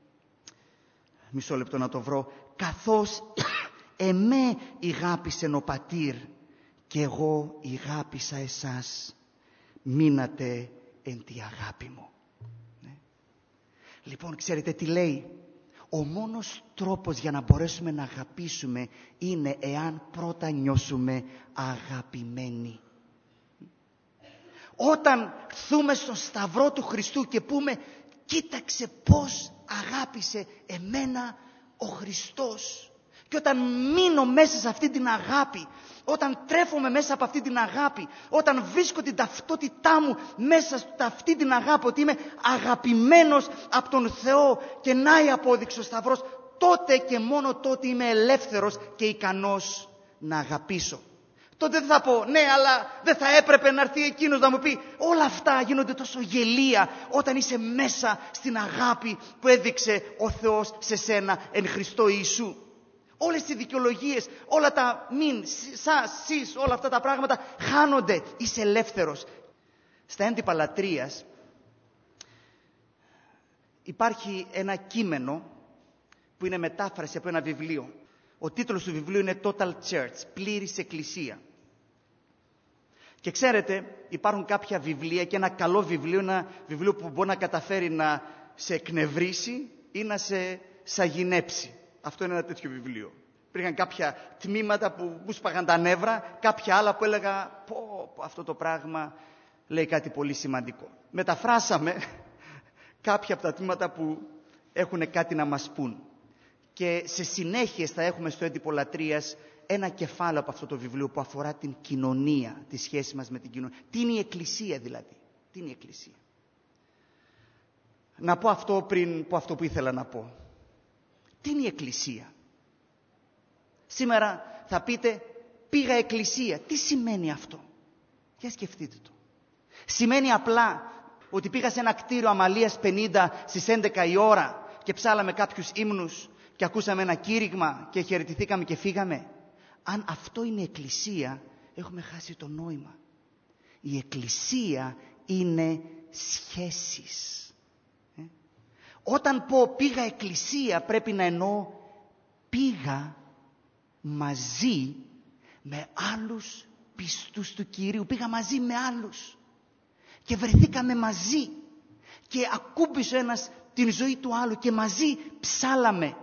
μισό λεπτό να το βρω, καθώς εμέ ηγάπησεν ο Πατήρ και εγώ ηγάπησα εσάς, μείνατε εν τη αγάπη μου. Ναι. Λοιπόν, ξέρετε τι λέει? Ο μόνος τρόπος για να μπορέσουμε να αγαπήσουμε είναι εάν πρώτα νιώσουμε αγαπημένοι. Όταν θούμε στον σταυρό του Χριστού και πούμε κοίταξε πώς αγάπησε εμένα ο Χριστός, και όταν μείνω μέσα σε αυτή την αγάπη, όταν τρέφομαι μέσα από αυτή την αγάπη, όταν βρίσκω την ταυτότητά μου μέσα σε αυτή την αγάπη, ότι είμαι αγαπημένος από τον Θεό και να η απόδειξη ο Σταυρός, τότε και μόνο τότε είμαι ελεύθερος και ικανός να αγαπήσω. Τότε δεν θα πω, ναι, αλλά δεν θα έπρεπε να έρθει εκείνος να μου πει. Όλα αυτά γίνονται τόσο γελία όταν είσαι μέσα στην αγάπη που έδειξε ο Θεός σε σένα εν Χριστώ Ιησού. Όλες οι δικαιολογίες, όλα τα μην, σας, σεις, όλα αυτά τα πράγματα χάνονται. Είσαι ελεύθερος. Στα έντυπα λατρείας υπάρχει ένα κείμενο που είναι μετάφραση από ένα βιβλίο. Ο τίτλος του βιβλίου είναι Total Church, πλήρης εκκλησία. Και ξέρετε, υπάρχουν κάποια βιβλία και ένα καλό βιβλίο, ένα βιβλίο που μπορεί να καταφέρει να σε εκνευρίσει ή να σε σαγηνέψει. Αυτό είναι ένα τέτοιο βιβλίο. Υπήρχαν κάποια τμήματα που μου σπαγαν τα νεύρα, κάποια άλλα που έλεγα αυτό το πράγμα λέει κάτι πολύ σημαντικό. Μεταφράσαμε κάποια από τα τμήματα που έχουν κάτι να μας πούν. Και σε συνέχεια θα έχουμε στο έντυπο λατρείας ένα κεφάλαιο από αυτό το βιβλίο που αφορά την κοινωνία, τη σχέση μας με την κοινωνία. Τι είναι η Εκκλησία δηλαδή? Τι είναι η Εκκλησία? Να πω αυτό πριν πω αυτό που ήθελα να πω. Τι είναι η Εκκλησία? Σήμερα θα πείτε πήγα εκκλησία. Τι σημαίνει αυτό? Για σκεφτείτε το. Σημαίνει απλά ότι πήγα σε ένα κτίριο Αμαλίας 50 στις 11 η ώρα και ψάλαμε κάποιους ύμνους και ακούσαμε ένα κήρυγμα και χαιρετηθήκαμε και φύγαμε? Αν αυτό είναι εκκλησία, έχουμε χάσει το νόημα. Η εκκλησία είναι σχέσεις. Όταν πω πήγα εκκλησία, πρέπει να εννοώ πήγα μαζί με άλλους πιστούς του Κυρίου. Πήγα μαζί με άλλους και βρεθήκαμε μαζί και ακούμπησε ένας την ζωή του άλλου και μαζί ψάλαμε.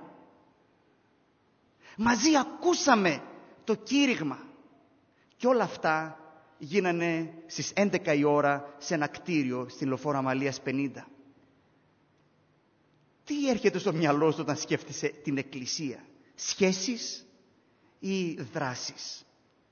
Μαζί ακούσαμε το κήρυγμα. Και όλα αυτά γίνανε στις 11 η ώρα σε ένα κτίριο στην Λεωφόρο Αμαλίας 50. Τι έρχεται στο μυαλό σου όταν σκέφτεσαι την εκκλησία? Σχέσεις ή δράσεις?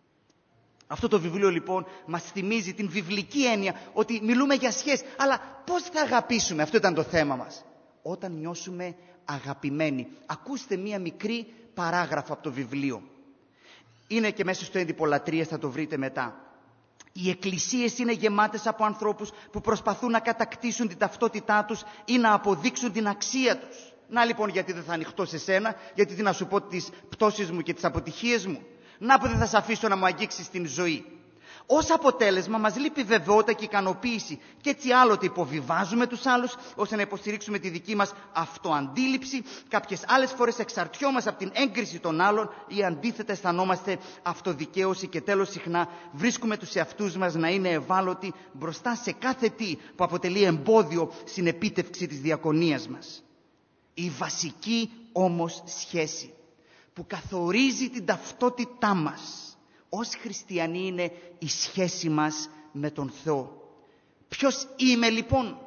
Αυτό το βιβλίο λοιπόν μας θυμίζει την βιβλική έννοια ότι μιλούμε για σχέσεις. Αλλά πώς θα αγαπήσουμε? Αυτό ήταν το θέμα μας. Όταν νιώσουμε αγαπημένοι. Ακούστε μία μικρή παράγραφο από το βιβλίο. Είναι και μέσα στο έντυπο λατρείας, θα το βρείτε μετά. Οι εκκλησίες είναι γεμάτες από ανθρώπους που προσπαθούν να κατακτήσουν την ταυτότητά τους ή να αποδείξουν την αξία τους. Να λοιπόν γιατί δεν θα ανοιχτώ σε σένα, γιατί τι να σου πω τις πτώσεις μου και τις αποτυχίες μου. Να που δεν θα σε αφήσω να μου αγγίξεις την ζωή. Ως αποτέλεσμα μας λείπει βεβαιότητα και ικανοποίηση και έτσι άλλοτε υποβιβάζουμε τους άλλους ώστε να υποστηρίξουμε τη δική μας αυτοαντίληψη. Κάποιες άλλες φορές εξαρτιόμαστε από την έγκριση των άλλων ή αντίθετα αισθανόμαστε αυτοδικαίωση και τέλος συχνά βρίσκουμε τους εαυτούς μας να είναι ευάλωτοι μπροστά σε κάθε τι που αποτελεί εμπόδιο στην επίτευξη της διακονίας μας. Η βασική όμως σχέση που καθορίζει την ταυτότητά μας ως χριστιανοί είναι η σχέση μας με τον Θεό. Ποιος είμαι λοιπόν?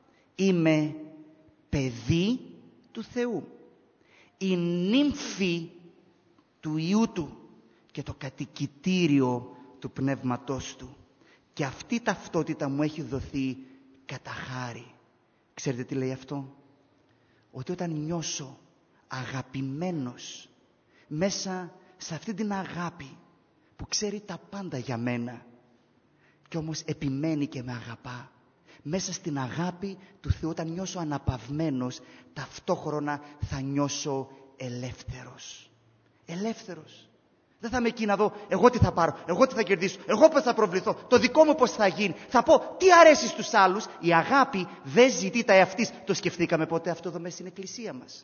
Είμαι παιδί του Θεού. Η νύμφη του Υιού Του και το κατοικητήριο του Πνεύματός Του. Και αυτή η ταυτότητα μου έχει δοθεί κατά χάρη. Ξέρετε τι λέει αυτό? Ότι όταν νιώσω αγαπημένος μέσα σε αυτή την αγάπη που ξέρει τα πάντα για μένα και όμως επιμένει και με αγαπά, μέσα στην αγάπη του Θεού όταν νιώσω αναπαυμένος, ταυτόχρονα θα νιώσω ελεύθερος. Ελεύθερος. Δεν θα είμαι εκεί να δω εγώ τι θα πάρω, εγώ τι θα κερδίσω, εγώ πώς θα προβληθώ, το δικό μου πώς θα γίνει. Θα πω τι αρέσει στους άλλους. Η αγάπη δεν ζητεί τα εαυτής. Το σκεφτήκαμε ποτέ αυτό εδώ μέσα στην εκκλησία μας?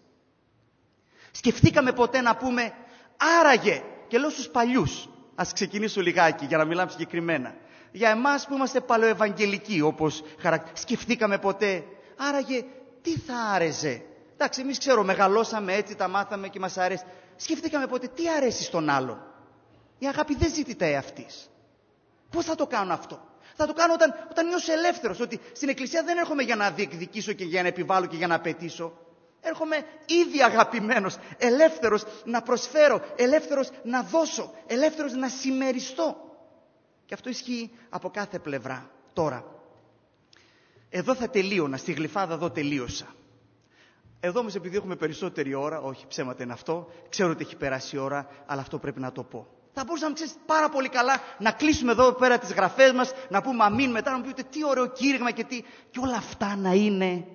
Σκεφτήκαμε ποτέ να πούμε άραγε, και λέω στους παλιούς, ας ξεκινήσω λιγάκι για να μιλάμε συγκεκριμένα. Για εμάς που είμαστε παλαιοευαγγελικοί, όπως σκεφτήκαμε ποτέ, άραγε τι θα άρεσε? Εντάξει, εμείς ξέρω, μεγαλώσαμε έτσι, τα μάθαμε και μας αρέσει. Σκεφτήκαμε ποτέ τι αρέσει στον άλλον? Η αγάπη δεν ζητεί τα εαυτής. Πώς θα το κάνω αυτό? Θα το κάνω όταν νιώσω ελεύθερος, ότι στην εκκλησία δεν έρχομαι για να διεκδικήσω και για να επιβάλλω και για να απαιτήσω. Έρχομαι ήδη αγαπημένος, ελεύθερος να προσφέρω, ελεύθερος να δώσω, ελεύθερος να συμμεριστώ. Και αυτό ισχύει από κάθε πλευρά. Τώρα, εδώ θα τελείωνα, στη Γλυφάδα εδώ τελείωσα. Εδώ όμως επειδή έχουμε περισσότερη ώρα, όχι ψέματα είναι αυτό, ξέρω ότι έχει περάσει η ώρα, αλλά αυτό πρέπει να το πω. Θα μπορούσαμε, ξέρεις, πάρα πολύ καλά να κλείσουμε εδώ πέρα τις γραφές μας, να πούμε αμήν μετά, να μου πείτε τι ωραίο κήρυγμα και τι, και όλα αυτά να είναι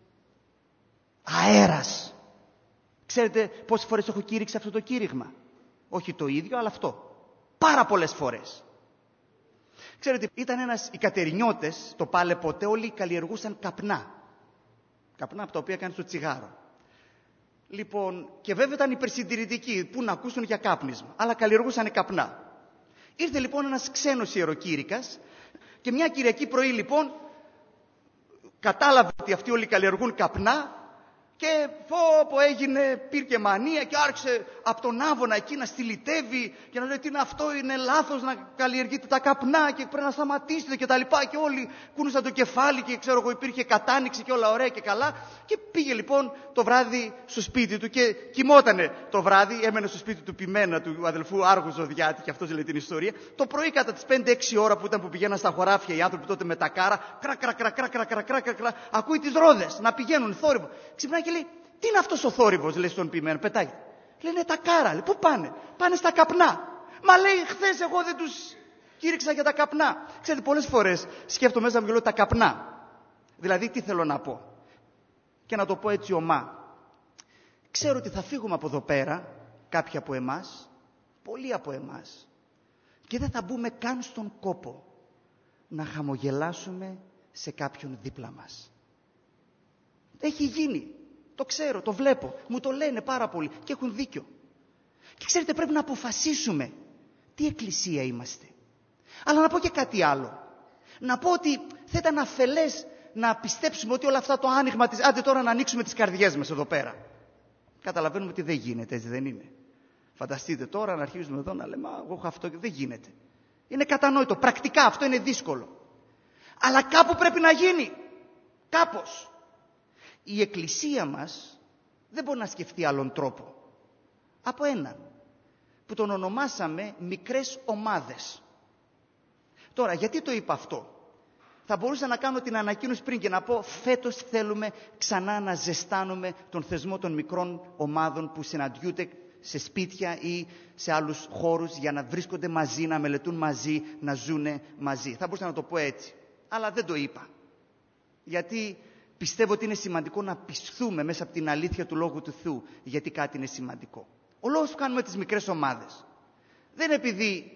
αέρας. Ξέρετε πόσες φορές έχω κήρυξει αυτό το κήρυγμα? Όχι το ίδιο, αλλά αυτό. Πάρα πολλές φορές. Ξέρετε, ήταν οι Κατερινιώτες, το πάλε ποτέ, όλοι καλλιεργούσαν καπνά. Καπνά από τα οποία κάνεις το τσιγάρο. Λοιπόν, και βέβαια ήταν υπερσυντηρητικοί, που να ακούσουν για κάπνισμα, αλλά καλλιεργούσαν καπνά. Ήρθε λοιπόν ένας ξένος ιεροκήρυκας και μια Κυριακή πρωί λοιπόν κατάλαβε ότι αυτοί όλοι καλλιεργούν καπνά και πω έγινε, πήρε μανία και άρχισε από τον Άβωνα εκεί να στυλιτεύει και να λέει τι είναι αυτό, είναι λάθος να καλλιεργείτε τα καπνά και πρέπει να σταματήσετε και τα λοιπά, και όλοι κούνουσαν το κεφάλι και ξέρω εγώ υπήρχε κατάνοιξη και όλα ωραία και καλά, και πήγε λοιπόν το βράδυ στο σπίτι του και κοιμότανε το βράδυ, έμενε στο σπίτι του Πιμένα, του αδελφού Άργου Ζωδιάτη, και αυτός λέει την ιστορία. Το πρωί κατά τις 5-6 ώρα που ήταν που πηγαίναν στα χωράφια οι άνθρωποι τότε με τα κάρα, ακούει τις ρόδες να πηγαίνουν θόρυβο. Ξυπνάει και λέει, τι είναι αυτός ο θόρυβος, λέει στον Πιμένα, πετάγει. Λένε τα κάρα, λέει, πού πάνε? Πάνε στα καπνά. Μα λέει, χθες εγώ δεν τους κήρυξα για τα καπνά. Ξέρετε, πολλές φορές σκέφτομαι μέσα μου και λέω τα καπνά. Δηλαδή, τι θέλω να πω? Και να το πω έτσι ομά. Ξέρω ότι θα φύγουμε από εδώ πέρα, κάποιοι από εμάς, πολλοί από εμάς, και δεν θα μπούμε καν στον κόπο να χαμογελάσουμε σε κάποιον δίπλα μας. Έχει γίνει. Το ξέρω, το βλέπω. Μου το λένε πάρα πολύ και έχουν δίκιο. Και ξέρετε, πρέπει να αποφασίσουμε τι εκκλησία είμαστε. Αλλά να πω και κάτι άλλο. Να πω ότι θα ήταν αφελές να πιστέψουμε ότι όλα αυτά το άνοιγμα της... Άντε τώρα να ανοίξουμε τις καρδιές μας εδώ πέρα. Καταλαβαίνουμε ότι δεν γίνεται, έτσι δεν είναι. Φανταστείτε τώρα να αρχίζουμε εδώ να λέμε εγώ έχω αυτό και δεν γίνεται. Είναι κατανόητο. Πρακτικά αυτό είναι δύσκολο. Αλλά κάπου πρέπει να γίνει. Κάπως. Η εκκλησία μας δεν μπορεί να σκεφτεί άλλον τρόπο. Από έναν που τον ονομάσαμε μικρές ομάδες. Τώρα, γιατί το είπα αυτό? Θα μπορούσα να κάνω την ανακοίνωση πριν και να πω φέτος θέλουμε ξανά να ζεστάνουμε τον θεσμό των μικρών ομάδων που συναντιούνται σε σπίτια ή σε άλλους χώρους για να βρίσκονται μαζί, να μελετούν μαζί, να ζουνε μαζί. Θα μπορούσα να το πω έτσι. Αλλά δεν το είπα. Γιατί πιστεύω ότι είναι σημαντικό να πισθούμε μέσα από την αλήθεια του Λόγου του Θεού γιατί κάτι είναι σημαντικό. Ο λόγος που κάνουμε τις μικρές ομάδες δεν είναι επειδή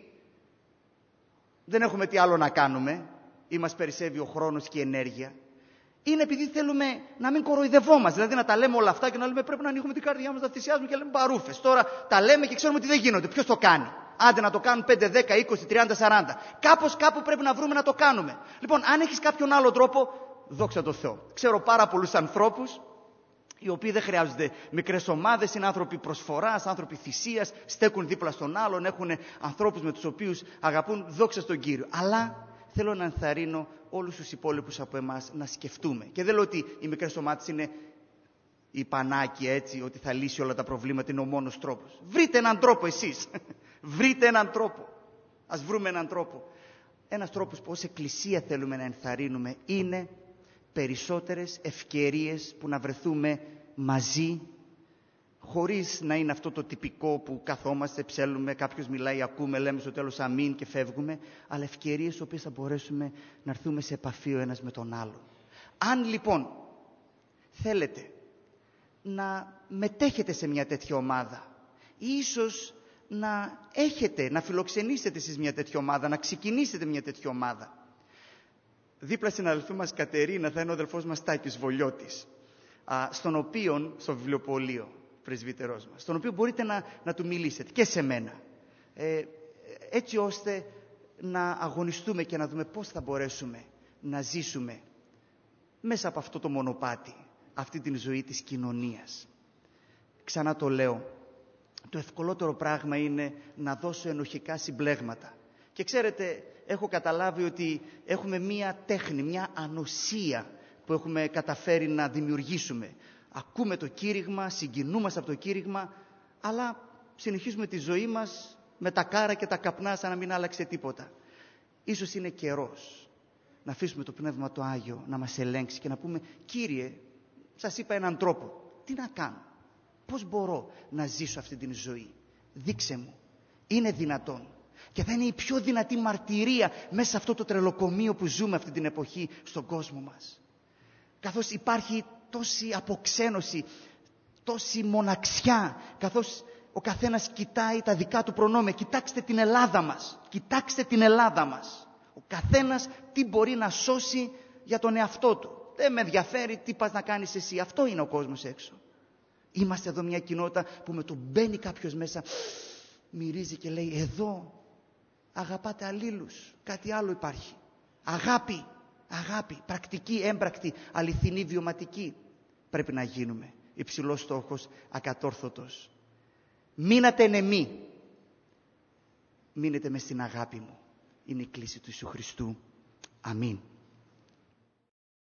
δεν έχουμε τι άλλο να κάνουμε ή μας περισσεύει ο χρόνος και η ενέργεια. Είναι επειδή θέλουμε να μην κοροϊδευόμαστε. Δηλαδή να τα λέμε όλα αυτά και να λέμε πρέπει να ανοίγουμε την καρδιά μας, να θυσιάζουμε και λέμε παρούφες. Τώρα τα λέμε και ξέρουμε ότι δεν γίνονται. Ποιος το κάνει? Άντε να το κάνουν 5, 10, 20, 30, 40. Κάπου πρέπει να βρούμε να το κάνουμε. Λοιπόν, αν έχεις κάποιον άλλο τρόπο, δόξα τω Θεώ. Ξέρω πάρα πολλούς ανθρώπους οι οποίοι δεν χρειάζονται μικρές ομάδες, είναι άνθρωποι προσφοράς, άνθρωποι θυσίας, στέκουν δίπλα στον άλλον, έχουν ανθρώπους με τους οποίους αγαπούν, δόξα στον Κύριο. Αλλά θέλω να ενθαρρύνω όλους τους υπόλοιπους από εμάς να σκεφτούμε. Και δεν λέω ότι οι μικρές ομάδες είναι η πανάκια έτσι, ότι θα λύσει όλα τα προβλήματα, είναι ο μόνος τρόπος. Βρείτε έναν τρόπο εσείς. Βρείτε έναν τρόπο. Ας βρούμε έναν τρόπο. Ένας τρόπος που ως εκκλησία θέλουμε να ενθαρρύνουμε είναι περισσότερες ευκαιρίες που να βρεθούμε μαζί, χωρίς να είναι αυτό το τυπικό που καθόμαστε, ψέλνουμε, κάποιος μιλάει, ακούμε, λέμε στο τέλος αμήν και φεύγουμε, αλλά ευκαιρίες στις οποίες θα μπορέσουμε να έρθουμε σε επαφή ο ένας με τον άλλον. Αν λοιπόν θέλετε να μετέχετε σε μια τέτοια ομάδα, ή ίσως να φιλοξενήσετε εσείς μια τέτοια ομάδα, να ξεκινήσετε μια τέτοια ομάδα. Δίπλα στην αδελφή μας Κατερίνα θα είναι ο αδελφός μας Τάκης Βολιώτης, στο βιβλιοπωλείο, πρεσβύτερός μας, στον οποίο μπορείτε να του μιλήσετε και σε μένα, έτσι ώστε να αγωνιστούμε και να δούμε πώς θα μπορέσουμε να ζήσουμε μέσα από αυτό το μονοπάτι, αυτή την ζωή της κοινωνίας. Ξανά το λέω, το ευκολότερο πράγμα είναι να δώσω ενοχικά συμπλέγματα. Και ξέρετε, έχω καταλάβει ότι έχουμε μία τέχνη, μία ανοσία που έχουμε καταφέρει να δημιουργήσουμε. Ακούμε το κήρυγμα, συγκινούμαστε από το κήρυγμα, αλλά συνεχίζουμε τη ζωή μας με τα κάρα και τα καπνά σαν να μην άλλαξε τίποτα. Ίσως είναι καιρός να αφήσουμε το Πνεύμα το Άγιο να μας ελέγξει και να πούμε «Κύριε, σας είπα έναν τρόπο, τι να κάνω, πώς μπορώ να ζήσω αυτή την ζωή, δείξε μου, είναι δυνατόν». Και θα είναι η πιο δυνατή μαρτυρία μέσα σε αυτό το τρελοκομείο που ζούμε αυτή την εποχή στον κόσμο μας. Καθώς υπάρχει τόση αποξένωση, τόση μοναξιά, καθώς ο καθένας κοιτάει τα δικά του προνόμια. Κοιτάξτε την Ελλάδα μας. Κοιτάξτε την Ελλάδα μας. Ο καθένας τι μπορεί να σώσει για τον εαυτό του. Δεν με ενδιαφέρει τι πας να κάνεις εσύ. Αυτό είναι ο κόσμος έξω. Είμαστε εδώ μια κοινότητα που με το μπαίνει κάποιος μέσα, μυρίζει και λέει εδώ αγαπάτε αλλήλους. Κάτι άλλο υπάρχει. Αγάπη. Αγάπη. Πρακτική, έμπρακτη, αληθινή, βιωματική. Πρέπει να γίνουμε. Υψηλός στόχος, ακατόρθωτος. Μείνατε ενεμή. Μείνετε μες στην αγάπη μου. Είναι η κλίση του Ιησού Χριστού. Αμήν.